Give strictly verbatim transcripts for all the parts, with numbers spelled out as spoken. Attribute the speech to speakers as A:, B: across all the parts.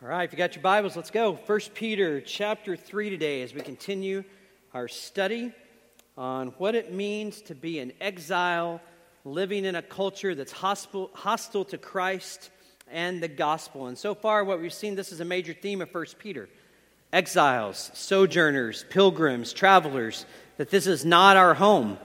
A: All right, if you got your Bibles, let's go. First Peter chapter three today as we continue our study on what it means to be an exile living in a culture that's hostile, hostile to Christ and the gospel. And so far what we've seen, this is a major theme of First Peter. Exiles, sojourners, pilgrims, travelers, that this is not our home.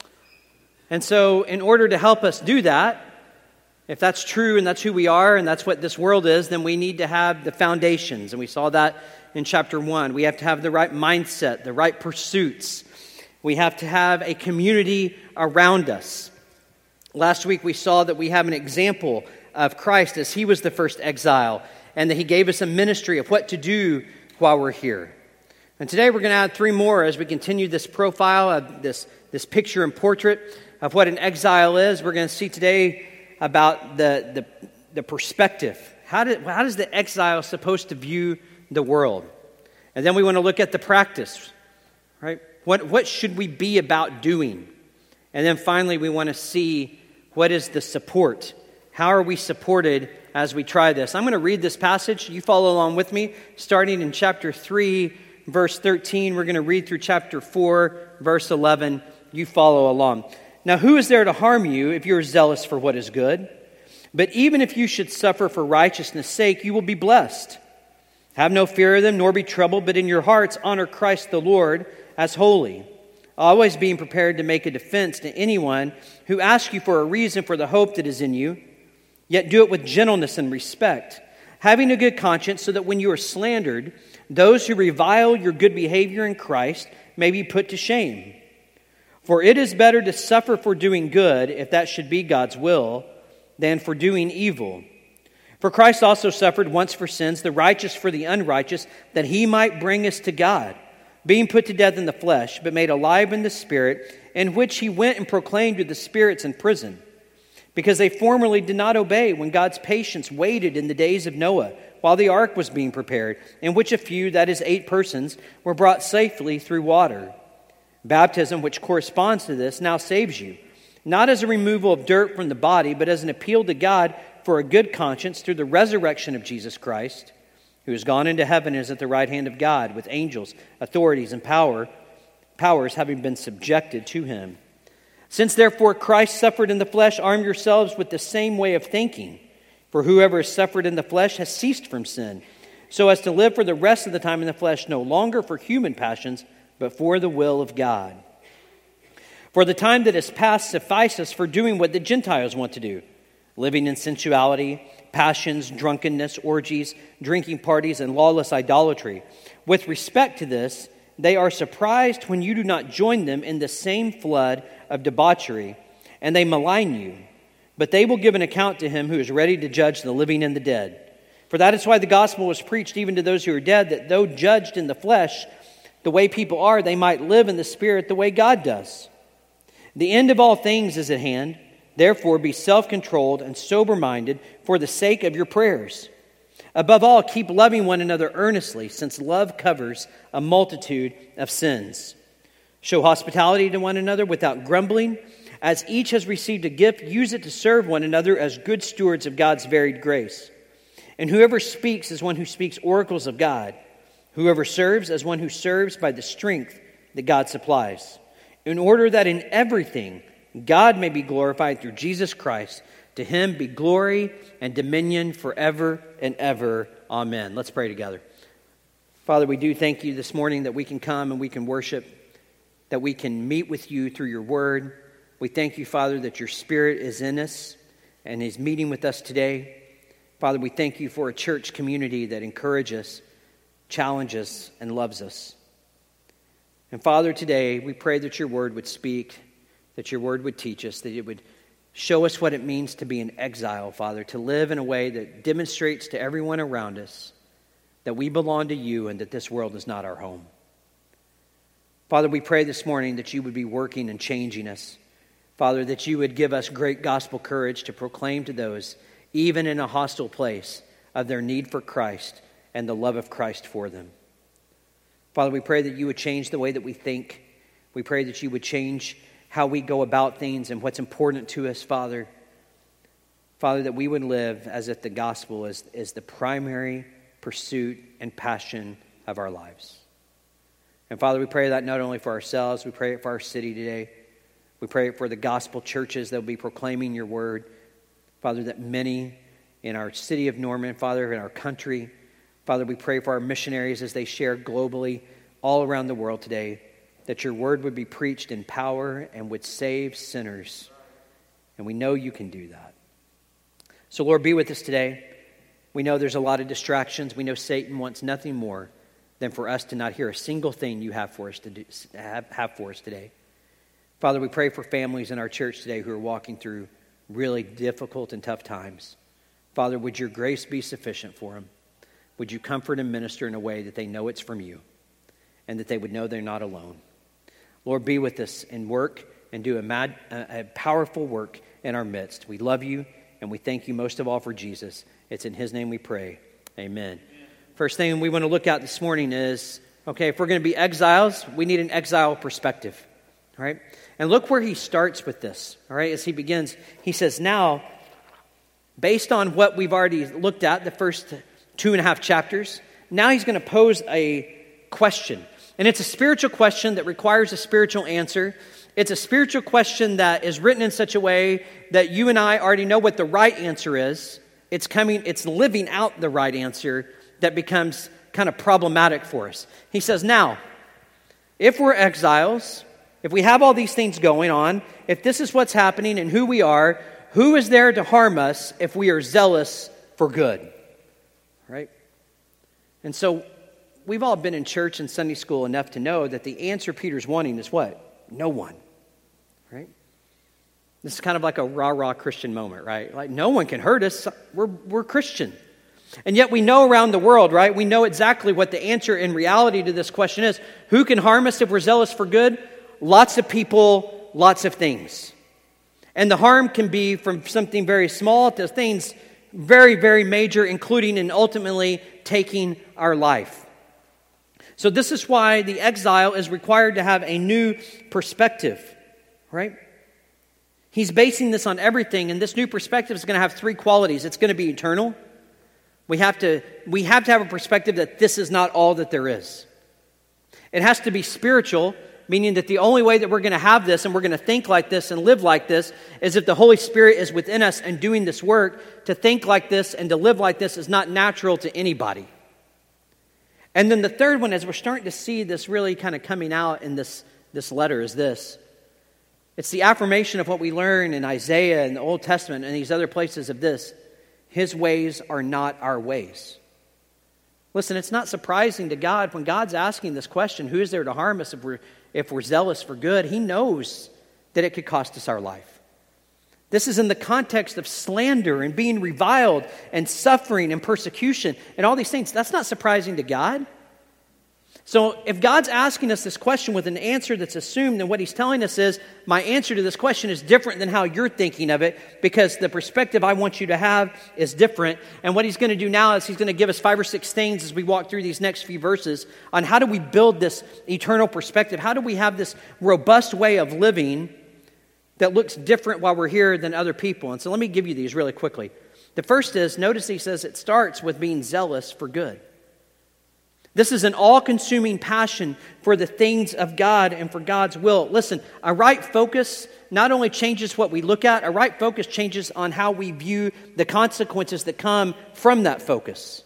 A: And so in order to help us do that, if that's true and that's who we are and that's what this world is, then we need to have the foundations. And we saw that in chapter one. We have to have the right mindset, the right pursuits. We have to have a community around us. Last week we saw that we have an example of Christ as he was the first exile and that he gave us a ministry of what to do while we're here. And today we're going to add three more as we continue this profile of this, this picture and portrait of what an exile is. We're going to see today about the, the the perspective. How, did, how is the exile supposed to view the world? And then we want to look at the practice, right? What, what should we be about doing? And then finally, we want to see what is the support. How are we supported as we try this? I'm going to read this passage. You follow along with me. Starting in chapter three, verse thirteen. We're going to read through chapter four, verse eleven. You follow along. Now, who is there to harm you if you are zealous for what is good? But even if you should suffer for righteousness' sake, you will be blessed. Have no fear of them, nor be troubled, but in your hearts honor Christ the Lord as holy, always being prepared to make a defense to anyone who asks you for a reason for the hope that is in you, yet do it with gentleness and respect, having a good conscience, so that when you are slandered, those who revile your good behavior in Christ may be put to shame. For it is better to suffer for doing good, if that should be God's will, than for doing evil. For Christ also suffered once for sins, the righteous for the unrighteous, that he might bring us to God, being put to death in the flesh, but made alive in the Spirit, in which he went and proclaimed to the spirits in prison, because they formerly did not obey when God's patience waited in the days of Noah, while the ark was being prepared, in which a few, that is eight persons, were brought safely through water. Baptism, which corresponds to this, now saves you, not as a removal of dirt from the body, but as an appeal to God for a good conscience through the resurrection of Jesus Christ, who has gone into heaven and is at the right hand of God, with angels, authorities, and power, powers having been subjected to him. Since therefore Christ suffered in the flesh, arm yourselves with the same way of thinking. For whoever has suffered in the flesh has ceased from sin, so as to live for the rest of the time in the flesh, no longer for human passions, but for the will of God. For the time that has passed suffices for doing what the Gentiles want to do, living in sensuality, passions, drunkenness, orgies, drinking parties, and lawless idolatry. With respect to this, they are surprised when you do not join them in the same flood of debauchery, and they malign you. But they will give an account to him who is ready to judge the living and the dead. For that is why the gospel was preached even to those who are dead, that though judged in the flesh, the way people are, they might live in the Spirit the way God does. The end of all things is at hand. Therefore, be self-controlled and sober-minded for the sake of your prayers. Above all, keep loving one another earnestly, since love covers a multitude of sins. Show hospitality to one another without grumbling. As each has received a gift, use it to serve one another as good stewards of God's varied grace. And whoever speaks is one who speaks oracles of God. Whoever serves as one who serves by the strength that God supplies, in order that in everything God may be glorified through Jesus Christ. To him be glory and dominion forever and ever. Amen. Let's pray together. Father, we do thank you this morning that we can come and we can worship, that we can meet with you through your word. We thank you, Father, that your Spirit is in us and is meeting with us today. Father, we thank you for a church community that encourages, challenges, and loves us. And Father, today we pray that your word would speak, that your word would teach us, that it would show us what it means to be an exile, Father, to live in a way that demonstrates to everyone around us that we belong to you and that this world is not our home. Father, we pray this morning that you would be working and changing us. Father, that you would give us great gospel courage to proclaim to those, even in a hostile place, of their need for Christ and the love of Christ for them. Father, we pray that you would change the way that we think. We pray that you would change how we go about things and what's important to us, Father. Father, that we would live as if the gospel is, is the primary pursuit, and passion of our lives. And Father, we pray that not only for ourselves, we pray it for our city today. We pray it for the gospel churches that will be proclaiming your word. Father, that many in our city of Norman, Father, in our country, Father, we pray for our missionaries as they share globally all around the world today, that your word would be preached in power and would save sinners. And we know you can do that. So Lord, be with us today. We know there's a lot of distractions. We know Satan wants nothing more than for us to not hear a single thing you have for us to do, have, have for us today. Father, we pray for families in our church today who are walking through really difficult and tough times. Father, would your grace be sufficient for them? Would you comfort and minister in a way that they know it's from you and that they would know they're not alone? Lord, be with us and work and do a, mad, a powerful work in our midst. We love you and we thank you most of all for Jesus. It's in his name we pray. Amen. Amen. First thing we want to look at this morning is, okay, if we're going to be exiles, we need an exile perspective. All right? And look where he starts with this. All right, as he begins, he says, now, based on what we've already looked at, the first two and a half chapters, now he's going to pose a question. And it's a spiritual question that requires a spiritual answer. It's a spiritual question that is written in such a way that you and I already know what the right answer is. It's coming, it's living out the right answer that becomes kind of problematic for us. He says, now, if we're exiles, if we have all these things going on, if this is what's happening and who we are, who is there to harm us if we are zealous for good? Right? And so we've all been in church and Sunday school enough to know that the answer Peter's wanting is what? No one. Right? This is kind of like a rah-rah Christian moment, right? Like, no one can hurt us. We're, we're Christian. And yet we know around the world, right? We know exactly what the answer in reality to this question is. Who can harm us if we're zealous for good? Lots of people, lots of things. And the harm can be from something very small to things very, very major, including and ultimately taking our life. So this is why the exile is required to have a new perspective, right? He's basing this on everything, and this new perspective is going to have three qualities. It's going to be eternal. We have to, we have to have a perspective that this is not all that there is. It has to be spiritual, meaning that the only way that we're going to have this and we're going to think like this and live like this is if the Holy Spirit is within us and doing this work. To think like this and to live like this is not natural to anybody. And then the third one, as we're starting to see this really kind of coming out in this, this letter, is this. It's the affirmation of what we learn in Isaiah and the Old Testament and these other places of this. His ways are not our ways. Listen, it's not surprising to God when God's asking this question, who is there to harm us if we're, if we're zealous for good? He knows that it could cost us our life. This is in the context of slander and being reviled and suffering and persecution and all these things. That's not surprising to God. So if God's asking us this question with an answer that's assumed, then what he's telling us is, my answer to this question is different than how you're thinking of it, because the perspective I want you to have is different. And what he's going to do now is he's going to give us five or six things as we walk through these next few verses on how do we build this eternal perspective? How do we have this robust way of living that looks different while we're here than other people? And so let me give you these really quickly. The first is, notice he says it starts with being zealous for good. This is an all-consuming passion for the things of God and for God's will. Listen, a right focus not only changes what we look at, a right focus changes on how we view the consequences that come from that focus.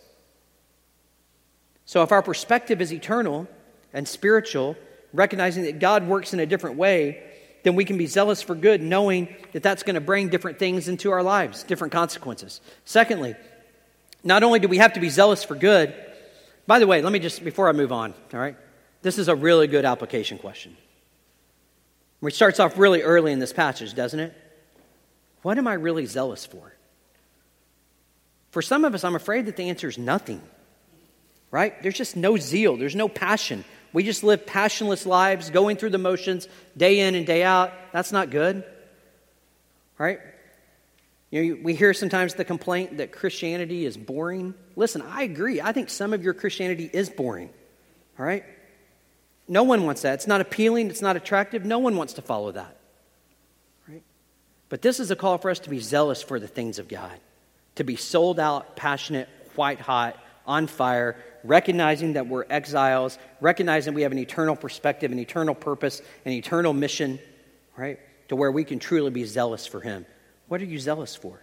A: So if our perspective is eternal and spiritual, recognizing that God works in a different way, then we can be zealous for good, knowing that that's going to bring different things into our lives, different consequences. Secondly, not only do we have to be zealous for good, by the way, let me just, before I move on, all right, this is a really good application question. It starts off really early in this passage, doesn't it? What am I really zealous for? For some of us, I'm afraid that the answer is nothing, right? There's just no zeal. There's no passion. We just live passionless lives, going through the motions day in and day out. That's not good, right? You know, we hear sometimes the complaint that Christianity is boring. Listen, I agree. I think some of your Christianity is boring, all right? No one wants that. It's not appealing. It's not attractive. No one wants to follow that, right? But this is a call for us to be zealous for the things of God, to be sold out, passionate, white hot on fire, recognizing that we're exiles, recognizing we have an eternal perspective, an eternal purpose, an eternal mission, right? To where we can truly be zealous for him. What are you zealous for?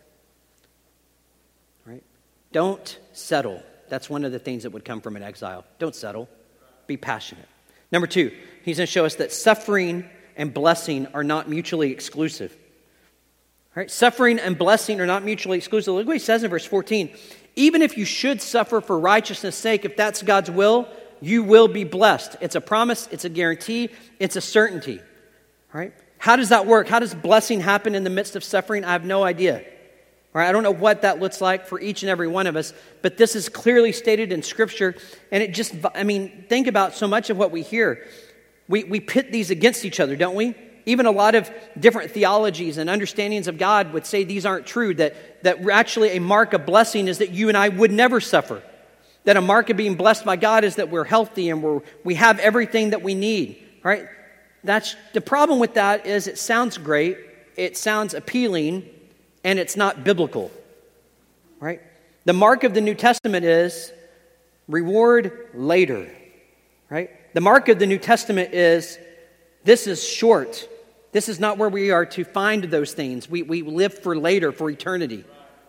A: Right? Don't settle. That's one of the things that would come from an exile. Don't settle. Be passionate. Number two, he's going to show us that suffering and blessing are not mutually exclusive. Right? Suffering and blessing are not mutually exclusive. Look what he says in verse fourteen. Even if you should suffer for righteousness' sake, if that's God's will, you will be blessed. It's a promise, it's a guarantee, it's a certainty. Right? How does that work? How does blessing happen in the midst of suffering? I have no idea. Right? I don't know what that looks like for each and every one of us, but this is clearly stated in Scripture, and it just, I mean, think about so much of what we hear. We, we pit these against each other, don't we? Even a lot of different theologies and understandings of God would say these aren't true, that, that actually a mark of blessing is that you and I would never suffer. That a mark of being blessed by God is that we're healthy and we're, we have everything that we need, right? That's, the problem with that is it sounds great, it sounds appealing, and it's not biblical, right? The mark of the New Testament is reward later, right? The mark of the New Testament is this is short. This is not where we are to find those things. We, we live for later, for eternity.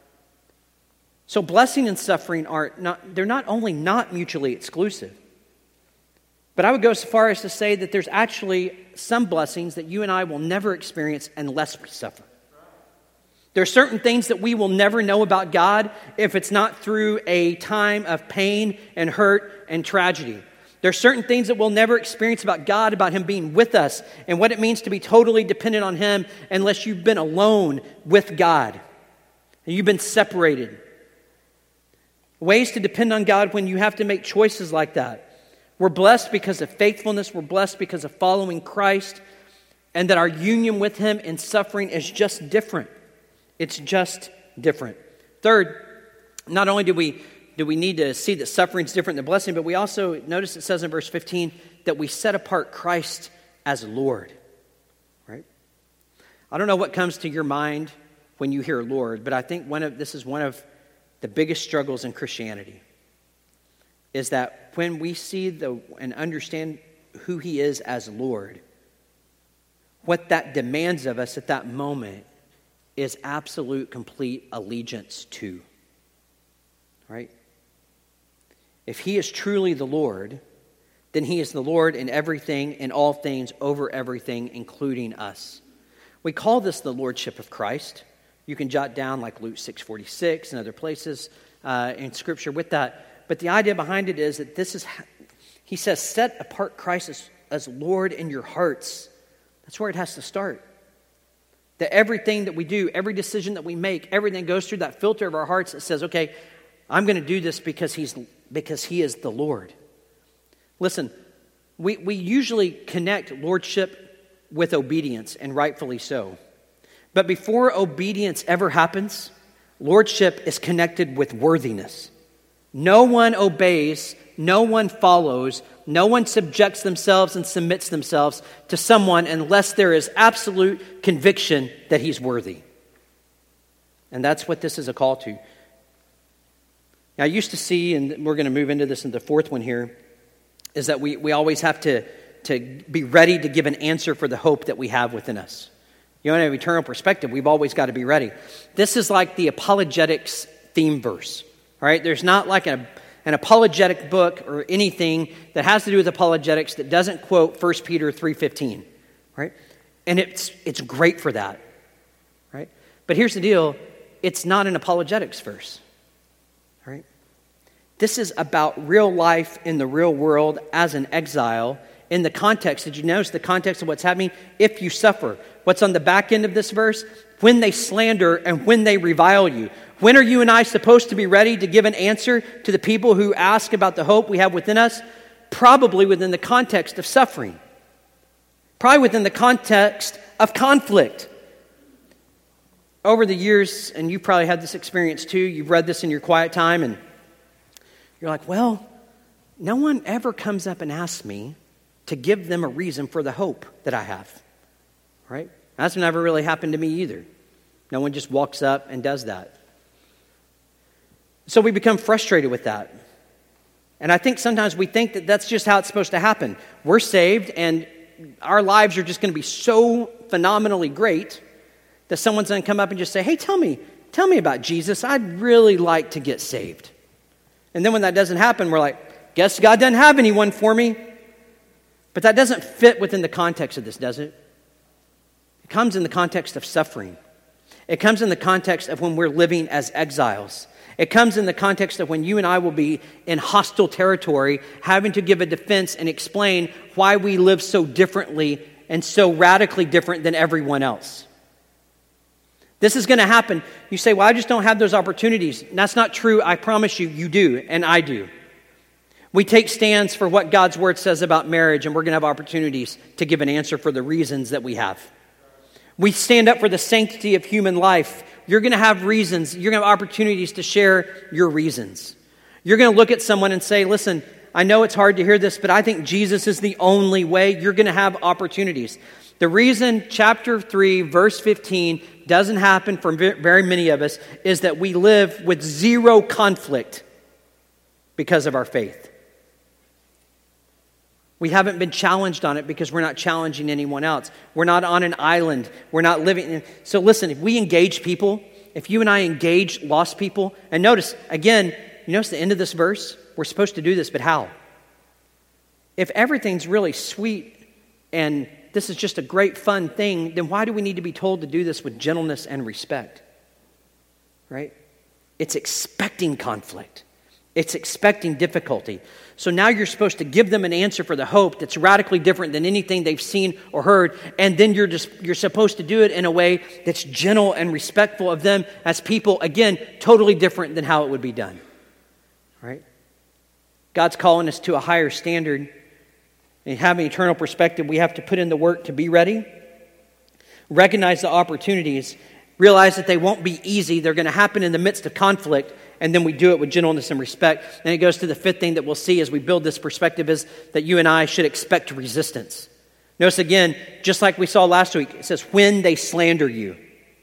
A: So blessing and suffering are not, they're not only not mutually exclusive, but I would go so far as to say that there's actually some blessings that you and I will never experience unless we suffer. There are certain things that we will never know about God if it's not through a time of pain and hurt and tragedy. There are certain things that we'll never experience about God, about him being with us, and what it means to be totally dependent on him unless you've been alone with God and you've been separated. Ways to depend on God when you have to make choices like that. We're blessed because of faithfulness. We're blessed because of following Christ, and that our union with him in suffering is just different. It's just different. Third, not only do we do we need to see that suffering is different than blessing, but we also, notice it says in verse fifteen, that we set apart Christ as Lord. Right? I don't know what comes to your mind when you hear Lord, but I think one of this is one of the biggest struggles in Christianity, is that when we see the and understand who he is as Lord, what that demands of us at that moment is absolute, complete allegiance to. Right? If he is truly the Lord, then he is the Lord in everything, in all things, over everything, including us. We call this the Lordship of Christ. You can jot down like Luke six forty-six and other places uh, in Scripture with that. But the idea behind it is that this is, he says, set apart Christ as, as Lord in your hearts. That's where it has to start. That everything that we do, every decision that we make, everything goes through that filter of our hearts that says, okay, I'm going to do this because he's because he is the Lord. Listen, we, we usually connect lordship with obedience, and rightfully so. But before obedience ever happens, lordship is connected with worthiness. No one obeys, no one follows, no one subjects themselves and submits themselves to someone unless there is absolute conviction that he's worthy. And that's what this is a call to. Now, I used to see, and we're going to move into this in the fourth one here, is that we, we always have to, to be ready to give an answer for the hope that we have within us. You know, in an eternal perspective, we've always got to be ready. This is like the apologetics theme verse, all right? There's not like a, an apologetic book or anything that has to do with apologetics that doesn't quote First Peter three fifteen, right? And it's it's great for that, right? But here's the deal. It's not an apologetics verse. Right? This is about real life in the real world as an exile in the context. Did you notice the context of what's happening? If you suffer. What's on the back end of this verse? When they slander and when they revile you. When are you and I supposed to be ready to give an answer to the people who ask about the hope we have within us? Probably within the context of suffering. Probably within the context of conflict. Over the years, and you probably had this experience too, you've read this in your quiet time, and you're like, well, no one ever comes up and asks me to give them a reason for the hope that I have, right? That's never really happened to me either. No one just walks up and does that. So we become frustrated with that. And I think sometimes we think that that's just how it's supposed to happen. We're saved, and our lives are just going to be so phenomenally great that someone's going to come up and just say, hey, tell me, tell me about Jesus. I'd really like to get saved. And then when that doesn't happen, we're like, guess God doesn't have anyone for me. But that doesn't fit within the context of this, does it? It comes in the context of suffering. It comes in the context of when we're living as exiles. It comes in the context of when you and I will be in hostile territory, having to give a defense and explain why we live so differently and so radically different than everyone else. This is going to happen. You say, well, I just don't have those opportunities. And that's not true. I promise you, you do, and I do. We take stands for what God's word says about marriage, and we're going to have opportunities to give an answer for the reasons that we have. We stand up for the sanctity of human life. You're going to have reasons. You're going to have opportunities to share your reasons. You're going to look at someone and say, listen, I know it's hard to hear this, but I think Jesus is the only way. You're going to have opportunities. The reason chapter three, verse fifteen doesn't happen for very many of us is that we live with zero conflict because of our faith. We haven't been challenged on it because we're not challenging anyone else. We're not on an island. We're not living in... So listen, if we engage people, if you and I engage lost people, and notice, again, you notice the end of this verse? We're supposed to do this, but how? If everything's really sweet and this is just a great fun thing, then why do we need to be told to do this with gentleness and respect? Right? It's expecting conflict. It's expecting difficulty. So now you're supposed to give them an answer for the hope that's radically different than anything they've seen or heard, and then you're just you're supposed to do it in a way that's gentle and respectful of them as people, again, totally different than how it would be done. Right? God's calling us to a higher standard. And having eternal perspective, we have to put in the work to be ready, recognize the opportunities, realize that they won't be easy. They're going to happen in the midst of conflict, and then we do it with gentleness and respect. And it goes to the fifth thing that we'll see as we build this perspective is that you and I should expect resistance. Notice again, just like we saw last week, it says, when they slander you.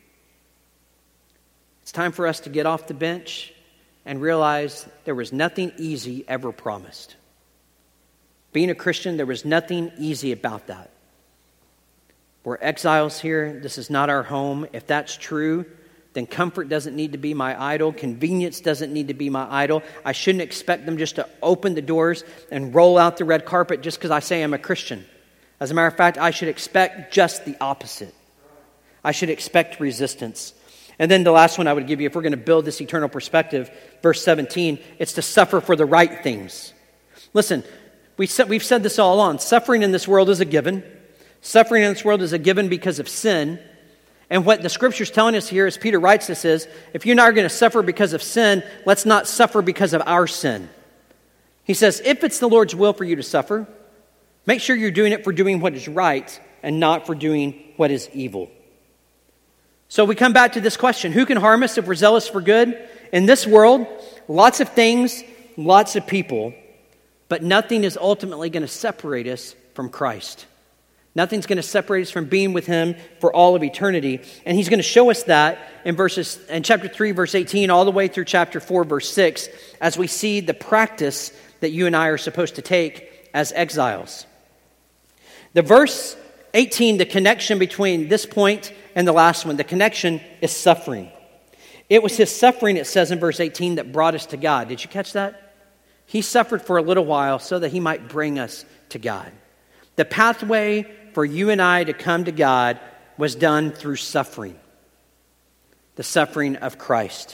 A: It's time for us to get off the bench and realize there was nothing easy ever promised. Being a Christian, there was nothing easy about that. We're exiles here. This is not our home. If that's true, then comfort doesn't need to be my idol. Convenience doesn't need to be my idol. I shouldn't expect them just to open the doors and roll out the red carpet just because I say I'm a Christian. As a matter of fact, I should expect just the opposite. I should expect resistance. And then the last one I would give you, if we're going to build this eternal perspective, verse seventeen, it's to suffer for the right things. Listen, we said, we've said this all along. Suffering in this world is a given. Suffering in this world is a given because of sin. And what the Scripture's telling us here, as Peter writes this, is, if you're not going to suffer because of sin, let's not suffer because of our sin. He says, if it's the Lord's will for you to suffer, make sure you're doing it for doing what is right and not for doing what is evil. So we come back to this question, who can harm us if we're zealous for good? In this world, lots of things, lots of people, but nothing is ultimately going to separate us from Christ. Nothing's going to separate us from being with Him for all of eternity. And He's going to show us that in verses in chapter three, verse eighteen, all the way through chapter four, verse six, as we see the practice that you and I are supposed to take as exiles. The verse eighteen, the connection between this point and the last one, the connection is suffering. It was His suffering, it says in verse eighteen, that brought us to God. Did you catch that? He suffered for a little while so that He might bring us to God. The pathway for you and I to come to God was done through suffering. The suffering of Christ.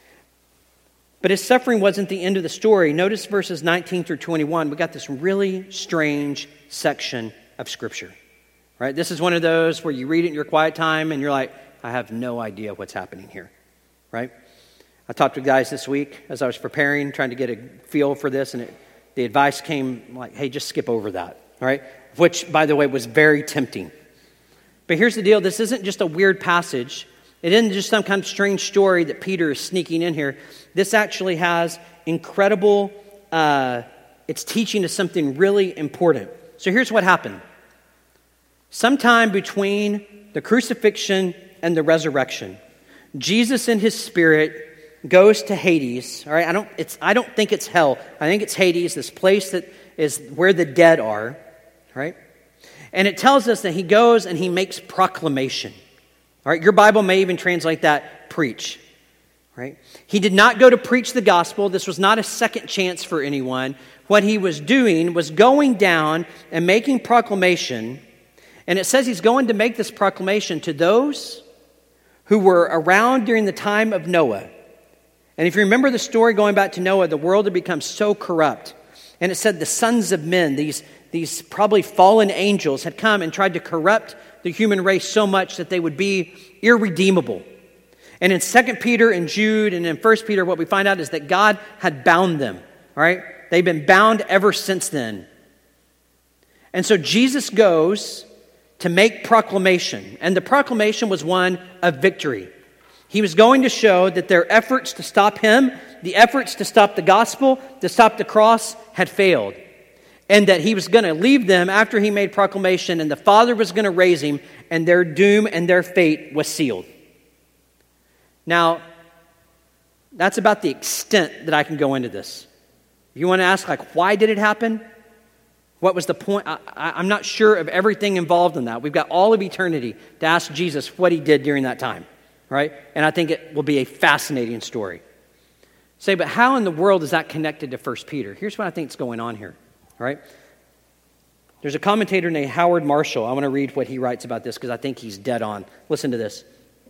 A: But His suffering wasn't the end of the story. Notice verses nineteen through twenty-one. We got this really strange section of Scripture. Right? This is one of those where you read it in your quiet time and you're like, I have no idea what's happening here. Right? I talked to guys this week as I was preparing, trying to get a feel for this, and it, the advice came like, hey, just skip over that. All right? Which, by the way, was very tempting. But here's the deal. This isn't just a weird passage. It isn't just some kind of strange story that Peter is sneaking in here. This actually has incredible, uh, it's teaching us something really important. So here's what happened. Sometime between the crucifixion and the resurrection, Jesus in His Spirit goes to Hades. All right, I don't, it's, I don't think it's hell. I think it's Hades, this place that is where the dead are. Right? And it tells us that he goes and he makes proclamation. All right, your Bible may even translate that preach. Right? He did not go to preach the gospel. This was not a second chance for anyone. What he was doing was going down and making proclamation. And it says he's going to make this proclamation to those who were around during the time of Noah. And if you remember the story going back to Noah, the world had become so corrupt. And it said the sons of men, these, these probably fallen angels, had come and tried to corrupt the human race so much that they would be irredeemable. And in Second Peter and Jude and in First Peter, what we find out is that God had bound them. All right? They've been bound ever since then. And so Jesus goes to make proclamation. And the proclamation was one of victory. He was going to show that their efforts to stop him, the efforts to stop the gospel, to stop the cross, had failed. And that he was going to leave them after he made proclamation, and the Father was going to raise him, and their doom and their fate was sealed. Now, that's about the extent that I can go into this. If you want to ask, like, why did it happen? What was the point? I, I, I'm not sure of everything involved in that. We've got all of eternity to ask Jesus what he did during that time, right? And I think it will be a fascinating story. Say, but how in the world is that connected to First Peter? Here's what I think is going on here, right? There's a commentator named Howard Marshall. I want to read what he writes about this because I think he's dead on. Listen to this.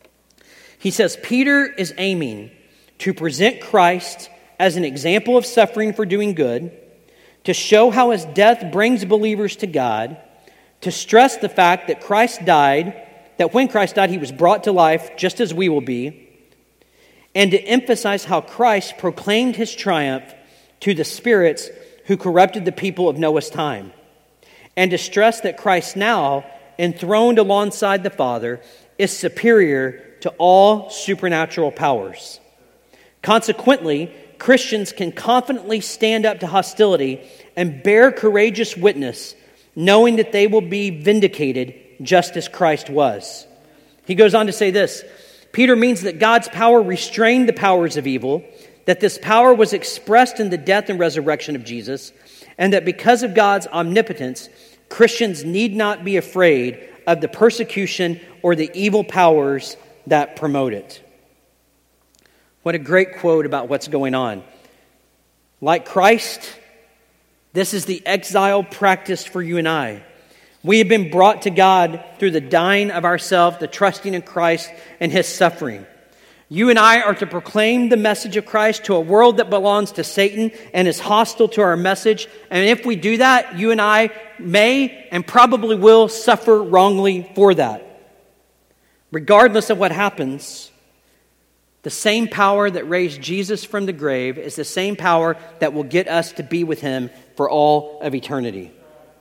A: He says, Peter is aiming to present Christ as an example of suffering for doing good, to show how his death brings believers to God, to stress the fact that Christ died, that when Christ died, he was brought to life just as we will be, and to emphasize how Christ proclaimed his triumph to the spirits who corrupted the people of Noah's time, and to stress that Christ now, enthroned alongside the Father, is superior to all supernatural powers. Consequently, Christians can confidently stand up to hostility and bear courageous witness, knowing that they will be vindicated just as Christ was. He goes on to say this, Peter means that God's power restrained the powers of evil, that this power was expressed in the death and resurrection of Jesus, and that because of God's omnipotence, Christians need not be afraid of the persecution or the evil powers that promote it. What a great quote about what's going on. Like Christ, this is the exile practice for you and I. We have been brought to God through the dying of ourselves, the trusting in Christ and his suffering. You and I are to proclaim the message of Christ to a world that belongs to Satan and is hostile to our message. And if we do that, you and I may and probably will suffer wrongly for that. Regardless of what happens, the same power that raised Jesus from the grave is the same power that will get us to be with him for all of eternity.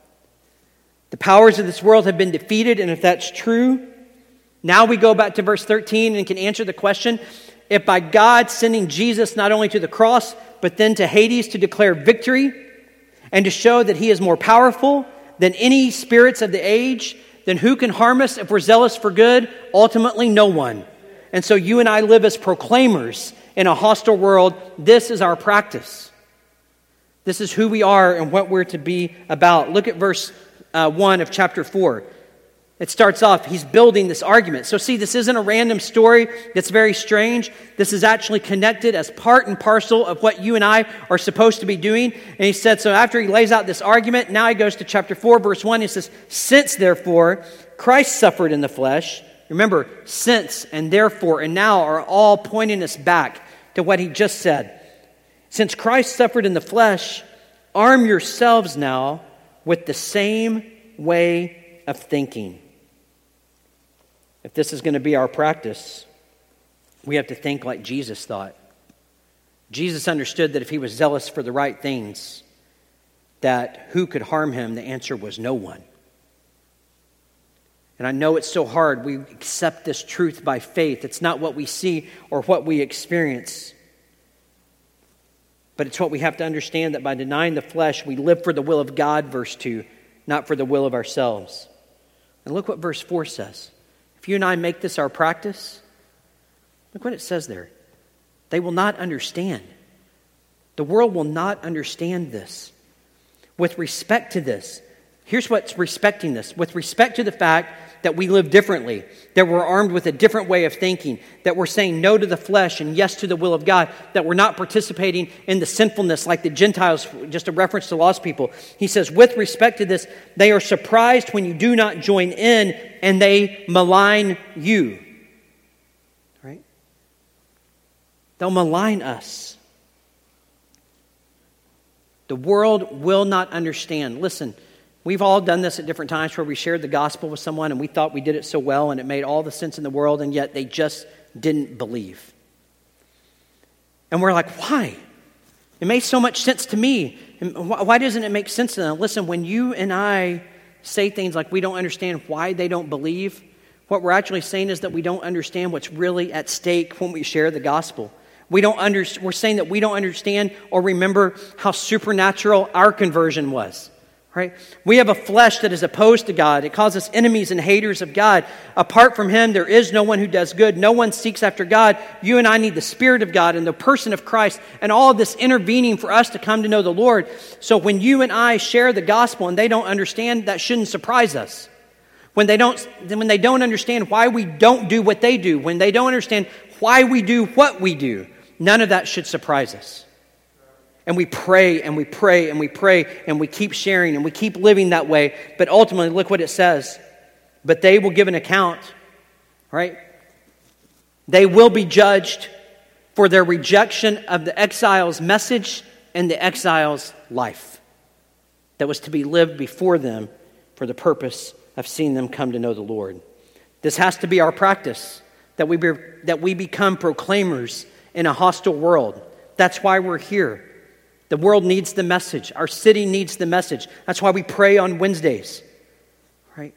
A: The powers of this world have been defeated, and if that's true, now we go back to verse thirteen and can answer the question, if by God sending Jesus not only to the cross, but then to Hades to declare victory and to show that he is more powerful than any spirits of the age, then who can harm us if we're zealous for good? Ultimately, no one. And so you and I live as proclaimers in a hostile world. This is our practice. This is who we are and what we're to be about. Look at verse uh, one of chapter four. It starts off, he's building this argument. So see, this isn't a random story that's very strange. This is actually connected as part and parcel of what you and I are supposed to be doing. And he said, so after he lays out this argument, now he goes to chapter four, verse one. He says, since therefore Christ suffered in the flesh. Remember, since and therefore and now are all pointing us back to what he just said. Since Christ suffered in the flesh, arm yourselves now with the same way of thinking. If this is going to be our practice, we have to think like Jesus thought. Jesus understood that if he was zealous for the right things, that who could harm him? The answer was no one. And I know it's so hard. We accept this truth by faith. It's not what we see or what we experience. But it's what we have to understand, that by denying the flesh, we live for the will of God, verse two, not for the will of ourselves. And look what verse four says. If you and I make this our practice, look what it says there. They will not understand. The world will not understand this. With respect to this, here's what's respecting this. With respect to the fact that we live differently, that we're armed with a different way of thinking, that we're saying no to the flesh and yes to the will of God, that we're not participating in the sinfulness like the Gentiles, just a reference to lost people. He says, with respect to this, they are surprised when you do not join in and they malign you. Right? They'll malign us. The world will not understand. Listen, we've all done this at different times where we shared the gospel with someone and we thought we did it so well and it made all the sense in the world, and yet they just didn't believe. And we're like, why? It made so much sense to me. And why doesn't it make sense to them? Listen, when you and I say things like we don't understand why they don't believe, what we're actually saying is that we don't understand what's really at stake when we share the gospel. We don't under, we're saying that we don't understand or remember how supernatural our conversion was. Right? We have a flesh that is opposed to God. It calls us enemies and haters of God. Apart from Him, there is no one who does good. No one seeks after God. You and I need the Spirit of God and the person of Christ and all of this intervening for us to come to know the Lord. So when you and I share the gospel and they don't understand, that shouldn't surprise us. When they don't, when they don't understand why we don't do what they do, when they don't understand why we do what we do, none of that should surprise us. And we pray and we pray and we pray and we keep sharing and we keep living that way. But ultimately, look what it says. But they will give an account, right? They will be judged for their rejection of the exile's message and the exile's life that was to be lived before them for the purpose of seeing them come to know the Lord. This has to be our practice, that we be, that we become proclaimers in a hostile world. That's why we're here. The world needs the message. Our city needs the message. That's why we pray on Wednesdays, right?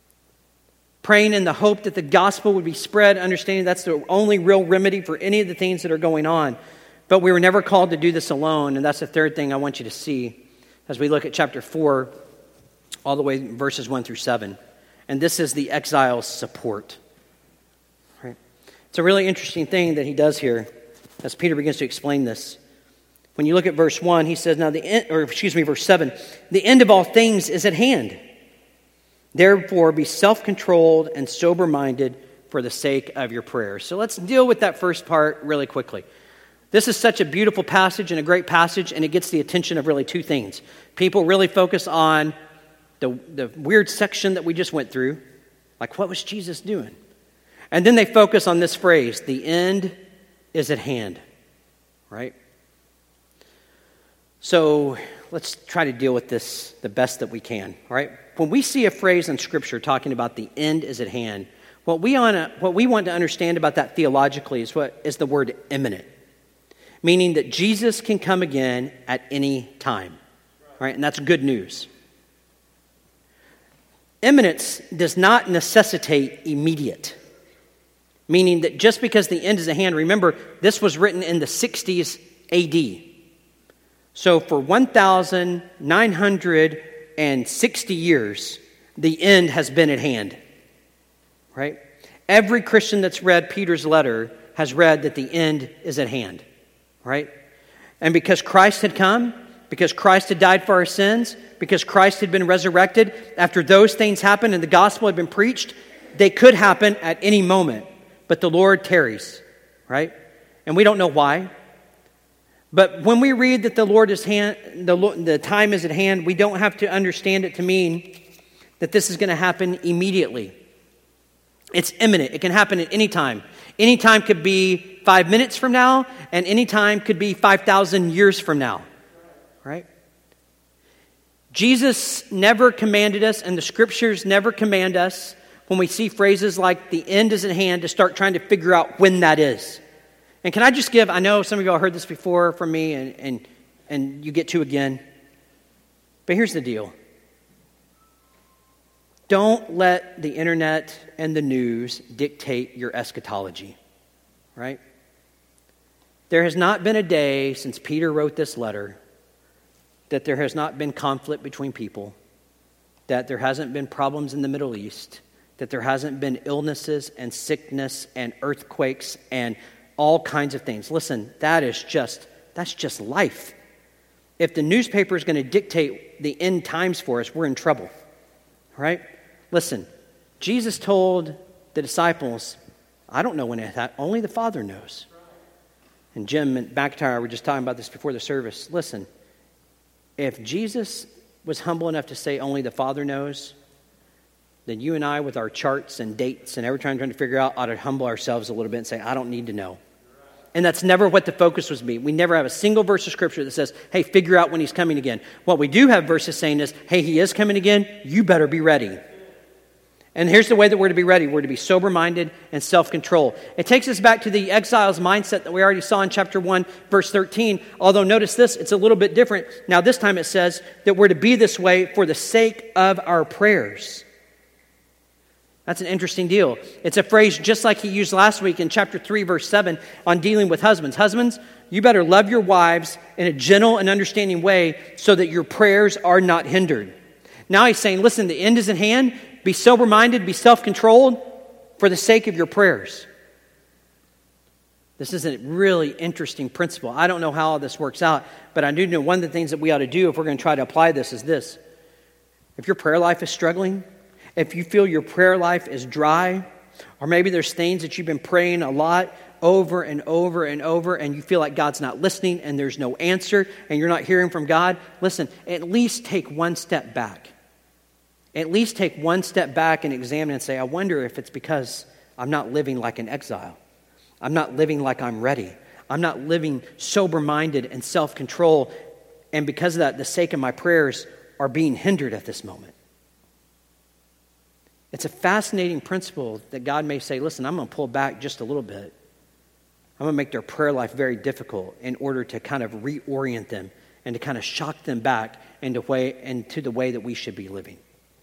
A: Praying in the hope that the gospel would be spread, understanding that's the only real remedy for any of the things that are going on. But we were never called to do this alone, and that's the third thing I want you to see as we look at chapter four, all the way verses one through seven. And this is the exile's support. Right? It's a really interesting thing that he does here as Peter begins to explain this. When you look at verse one, he says, now the end, or excuse me, verse seven, the end of all things is at hand. Therefore, be self-controlled and sober-minded for the sake of your prayers. So let's deal with that first part really quickly. This is such a beautiful passage and a great passage, and it gets the attention of really two things. People really focus on the, the weird section that we just went through, like what was Jesus doing? And then they focus on this phrase, the end is at hand, right? So let's try to deal with this the best that we can, all right? When we see a phrase in Scripture talking about the end is at hand, what we want to, what we want to understand about that theologically is what is the word imminent, meaning that Jesus can come again at any time, right? And that's good news. Imminence does not necessitate immediate, meaning that just because the end is at hand, remember, this was written in the sixties A D. So for one thousand nine hundred sixty years, the end has been at hand, right? Every Christian that's read Peter's letter has read that the end is at hand, right? And because Christ had come, because Christ had died for our sins, because Christ had been resurrected, after those things happened and the gospel had been preached, they could happen at any moment. But the Lord tarries, right? And we don't know why. But when we read that the Lord is hand, the, the time is at hand, we don't have to understand it to mean that this is going to happen immediately. It's imminent. It can happen at any time. Any time could be five minutes from now, and any time could be five thousand years from now. Right? Jesus never commanded us, and the Scriptures never command us, when we see phrases like the end is at hand, to start trying to figure out when that is. And can I just give, I know some of y'all heard this before from me, and, and, and you get to again. But here's the deal. Don't let the internet and the news dictate your eschatology, right? There has not been a day since Peter wrote this letter that there has not been conflict between people, that there hasn't been problems in the Middle East, that there hasn't been illnesses and sickness and earthquakes and all kinds of things. Listen, that is just, that's just life. If the newspaper is going to dictate the end times for us, we're in trouble, right? Listen, Jesus told the disciples, I don't know when it happened, only the Father knows. And Jim and McIntyre were just talking about this before the service. Listen, if Jesus was humble enough to say only the Father knows, then you and I with our charts and dates and every time trying to figure out ought to humble ourselves a little bit and say, I don't need to know. And that's never what the focus was be. We never have a single verse of Scripture that says, hey, figure out when he's coming again. What we do have verses saying is, hey, he is coming again, you better be ready. And here's the way that we're to be ready. We're to be sober-minded and self-control. It takes us back to the exile's mindset that we already saw in chapter one, verse thirteen. Although notice this, it's a little bit different. Now this time it says that we're to be this way for the sake of our prayers. That's an interesting deal. It's a phrase just like he used last week in chapter three, verse seven on dealing with husbands. Husbands, you better love your wives in a gentle and understanding way so that your prayers are not hindered. Now he's saying, listen, the end is at hand. Be sober-minded, be self-controlled for the sake of your prayers. This is a really interesting principle. I don't know how all this works out, but I do know one of the things that we ought to do if we're going to try to apply this is this. If your prayer life is struggling, if you feel your prayer life is dry, or maybe there's things that you've been praying a lot over and over and over, and you feel like God's not listening and there's no answer, and you're not hearing from God, listen, at least take one step back. At least take one step back and examine and say, I wonder if it's because I'm not living like an exile. I'm not living like I'm ready. I'm not living sober-minded and self-control, and because of that, the sake of my prayers are being hindered at this moment. It's a fascinating principle that God may say, listen, I'm going to pull back just a little bit. I'm going to make their prayer life very difficult in order to kind of reorient them and to kind of shock them back into, way, into the way that we should be living.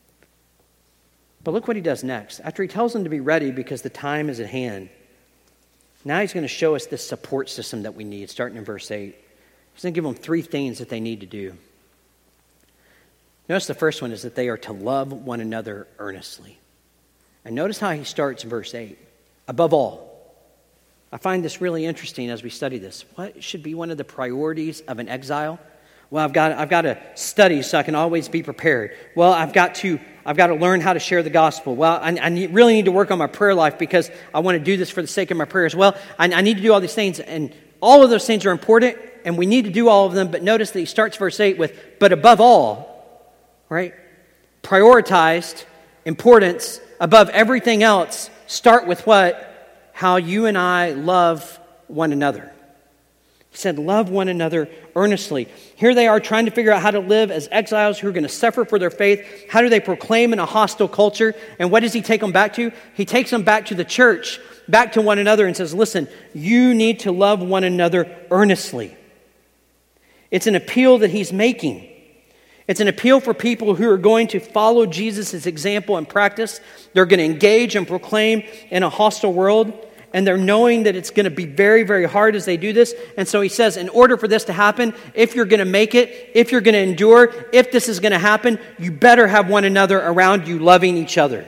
A: But look what he does next. After he tells them to be ready because the time is at hand, now he's going to show us this support system that we need, starting in verse eight. He's going to give them three things that they need to do. Notice the first one is that they are to love one another earnestly. And notice how he starts verse eight. Above all. I find this really interesting as we study this. What should be one of the priorities of an exile? Well, I've got I've got to study so I can always be prepared. Well, I've got to I've got to learn how to share the gospel. Well, I, I need, really need to work on my prayer life because I want to do this for the sake of my prayers. Well, I, I need to do all these things, and all of those things are important, and we need to do all of them. But notice that he starts verse eight with, but above all, right? Prioritized importance above everything else. Start with what? How you and I love one another. He said, love one another earnestly. Here they are trying to figure out how to live as exiles who are going to suffer for their faith. How do they proclaim in a hostile culture? And what does he take them back to? He takes them back to the church, back to one another and says, listen, you need to love one another earnestly. It's an appeal that he's making. It's an appeal for people who are going to follow Jesus' example and practice. They're going to engage and proclaim in a hostile world. And they're knowing that it's going to be very, very hard as they do this. And so he says, in order for this to happen, if you're going to make it, if you're going to endure, if this is going to happen, you better have one another around you loving each other.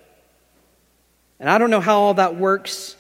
A: And I don't know how all that works,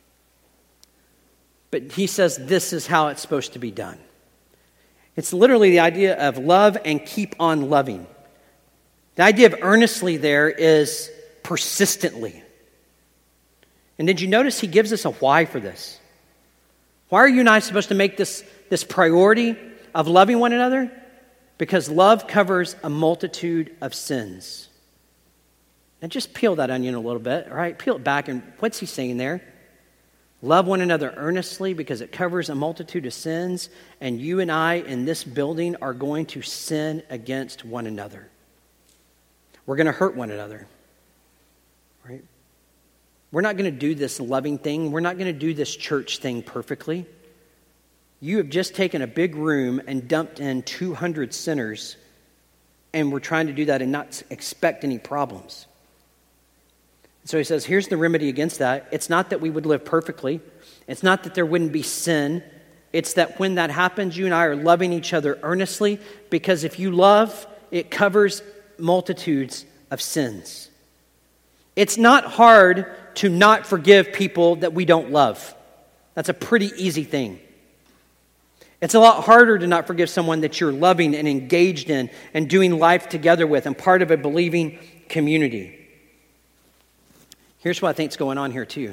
A: but he says this is how it's supposed to be done. It's literally the idea of love and keep on loving. The idea of earnestly there is persistently. And did you notice he gives us a why for this? Why are you and I supposed to make this, this priority of loving one another? Because love covers a multitude of sins. Now just peel that onion a little bit, all right? Peel it back, and what's he saying there? Love one another earnestly because it covers a multitude of sins, and you and I in this building are going to sin against one another. We're going to hurt one another, right? We're not going to do this loving thing. We're not going to do this church thing perfectly. You have just taken a big room and dumped in two hundred sinners, and we're trying to do that and not expect any problems. So he says, here's the remedy against that. It's not that we would live perfectly. It's not that there wouldn't be sin. It's that when that happens, you and I are loving each other earnestly, because if you love, it covers multitudes of sins. It's not hard to not forgive people that we don't love. That's a pretty easy thing. It's a lot harder to not forgive someone that you're loving and engaged in and doing life together with and part of a believing community. Here's what I think is going on here too.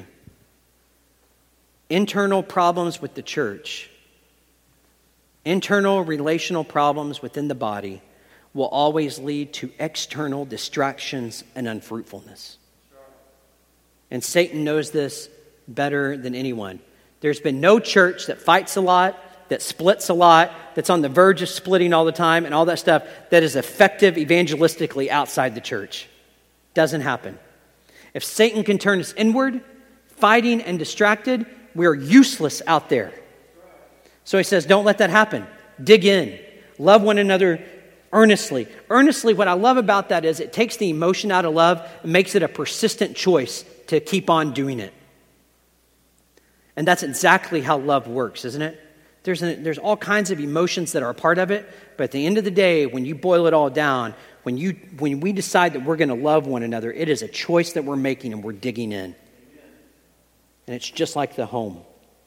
A: Internal problems with the church, internal relational problems within the body will always lead to external distractions and unfruitfulness. And Satan knows this better than anyone. There's been no church that fights a lot, that splits a lot, that's on the verge of splitting all the time and all that stuff, that is effective evangelistically outside the church. Doesn't happen. If Satan can turn us inward, fighting and distracted, we're useless out there. So he says, don't let that happen. Dig in. Love one another earnestly. Earnestly, what I love about that is it takes the emotion out of love and makes it a persistent choice to keep on doing it. And that's exactly how love works, isn't it? There's, an, there's all kinds of emotions that are a part of it, but at the end of the day, when you boil it all down, when you when we decide that we're going to love one another, it is a choice that we're making and we're digging in. And it's just like the home.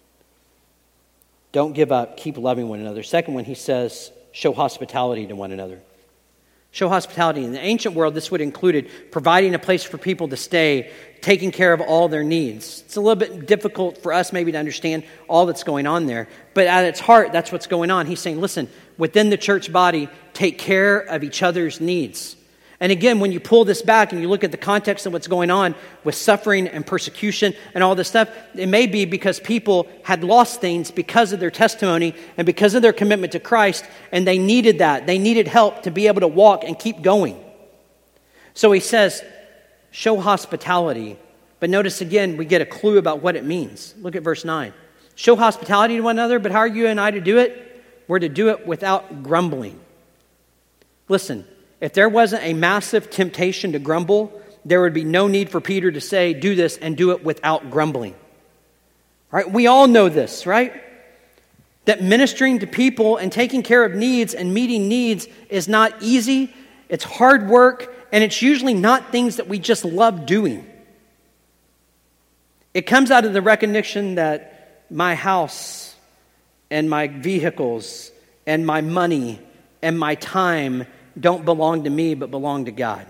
A: Don't give up, keep loving one another. Second one, he says, show hospitality to one another. Show hospitality. In the ancient world, this would include providing a place for people to stay, taking care of all their needs. It's a little bit difficult for us maybe to understand all that's going on there. But at its heart, that's what's going on. He's saying, listen, within the church body, take care of each other's needs. And again, when you pull this back and you look at the context of what's going on with suffering and persecution and all this stuff, it may be because people had lost things because of their testimony and because of their commitment to Christ, and they needed that. They needed help to be able to walk and keep going. So he says, show hospitality. But notice again, we get a clue about what it means. Look at verse nine. Show hospitality to one another, but how are you and I to do it? We're to do it without grumbling. Listen. If there wasn't a massive temptation to grumble, there would be no need for Peter to say, do this and do it without grumbling. Right? We all know this, right? That ministering to people and taking care of needs and meeting needs is not easy. It's hard work, and it's usually not things that we just love doing. It comes out of the recognition that my house and my vehicles and my money and my time don't belong to me, but belong to God.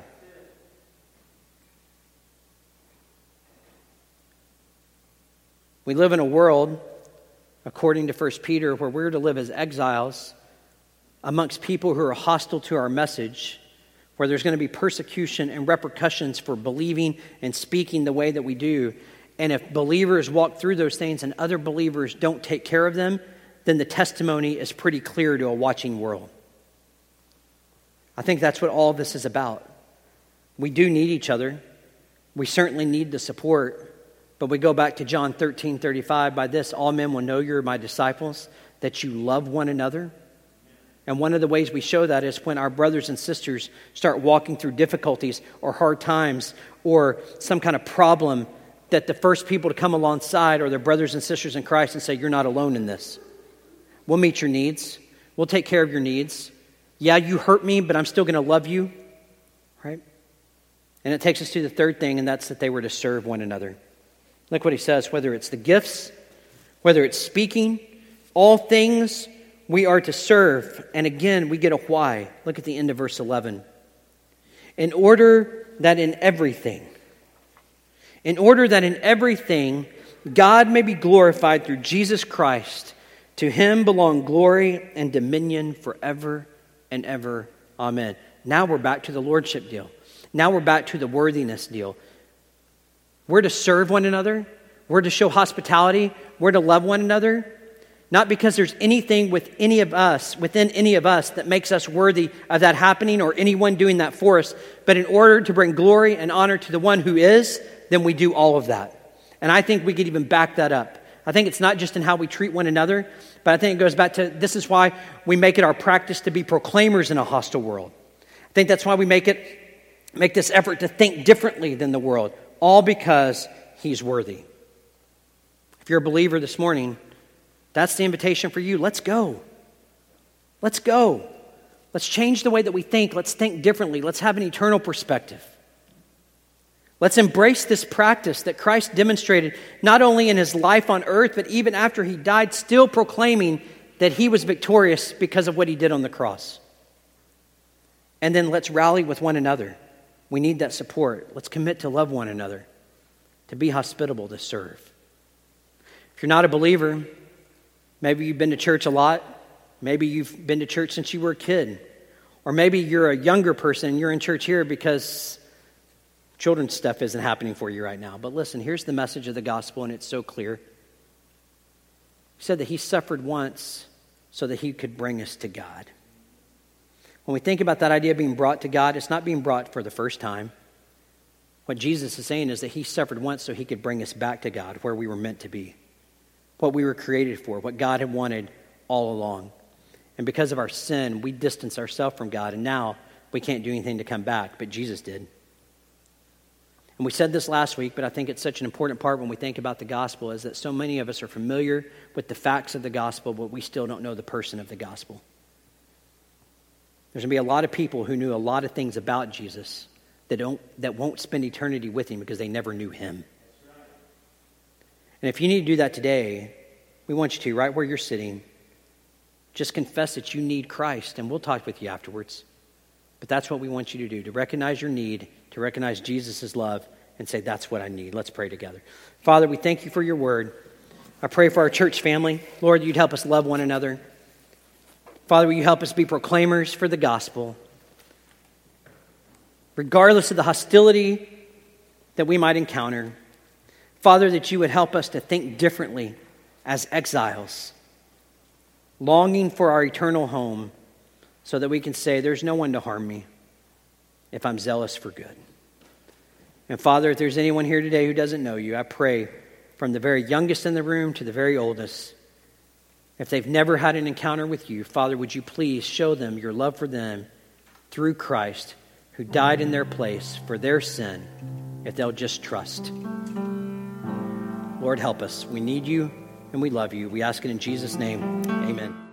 A: We live in a world, according to First Peter, where we're to live as exiles amongst people who are hostile to our message, where there's going to be persecution and repercussions for believing and speaking the way that we do. And if believers walk through those things and other believers don't take care of them, then the testimony is pretty clear to a watching world. I think that's what all this is about. We do need each other. We certainly need the support. But we go back to John thirteen thirty-five. By this, all men will know you're my disciples, that you love one another. And one of the ways we show that is when our brothers and sisters start walking through difficulties or hard times or some kind of problem, that the first people to come alongside are their brothers and sisters in Christ and say, you're not alone in this. We'll meet your needs. We'll take care of your needs. Yeah, you hurt me, but I'm still going to love you, right? And it takes us to the third thing, and that's that they were to serve one another. Look what he says, whether it's the gifts, whether it's speaking, all things we are to serve. And again, we get a why. Look at the end of verse eleven. In order that in everything, in order that in everything God may be glorified through Jesus Christ, to him belong glory and dominion forever and ever. Amen. Now we're back to the lordship deal. Now we're back to the worthiness deal. We're to serve one another. We're to show hospitality. We're to love one another. Not because there's anything with any of us, within any of us that makes us worthy of that happening or anyone doing that for us, but in order to bring glory and honor to the one who is, then we do all of that. And I think we could even back that up. I think it's not just in how we treat one another, but I think it goes back to this is why we make it our practice to be proclaimers in a hostile world. I think that's why we make it make this effort to think differently than the world, all because he's worthy. If you're a believer this morning, that's the invitation for you. Let's go. Let's go. Let's change the way that we think. Let's think differently. Let's have an eternal perspective. Let's embrace this practice that Christ demonstrated not only in his life on earth, but even after he died, still proclaiming that he was victorious because of what he did on the cross. And then let's rally with one another. We need that support. Let's commit to love one another, to be hospitable, to serve. If you're not a believer, maybe you've been to church a lot. Maybe you've been to church since you were a kid. Or maybe you're a younger person and you're in church here because children's stuff isn't happening for you right now. But listen, here's the message of the gospel, and it's so clear. He said that he suffered once so that he could bring us to God. When we think about that idea of being brought to God, it's not being brought for the first time. What Jesus is saying is that he suffered once so he could bring us back to God, where we were meant to be, what we were created for, what God had wanted all along. And because of our sin, we distance ourselves from God, and now we can't do anything to come back, but Jesus did. And we said this last week, but I think it's such an important part when we think about the gospel is that so many of us are familiar with the facts of the gospel, but we still don't know the person of the gospel. There's going to be a lot of people who knew a lot of things about Jesus that don't that won't spend eternity with him because they never knew him. And if you need to do that today, we want you to, right where you're sitting, just confess that you need Christ, and we'll talk with you afterwards. But that's what we want you to do, to recognize your need, to recognize Jesus' love, and say, that's what I need. Let's pray together. Father, we thank you for your word. I pray for our church family. Lord, you'd help us love one another. Father, will you help us be proclaimers for the gospel, regardless of the hostility that we might encounter. Father, that you would help us to think differently as exiles, longing for our eternal home, so that we can say, there's no one to harm me if I'm zealous for good. And Father, if there's anyone here today who doesn't know you, I pray from the very youngest in the room to the very oldest, if they've never had an encounter with you, Father, would you please show them your love for them through Christ, who died in their place for their sin, if they'll just trust. Lord, help us. We need you and we love you. We ask it in Jesus' name. Amen.